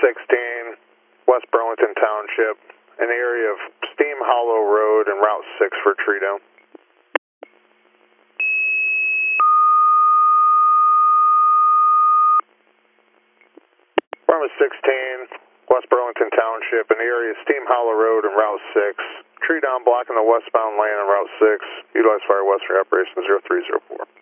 16, West Burlington Township, in the area of Steam Hollow Road and Route 6 for tree down. Farmer 16, West Burlington Township, in the area of Steam Hollow Road and Route 6. Tree down blocking the westbound lane on Route 6. Utilize Fire West for Operation 0304.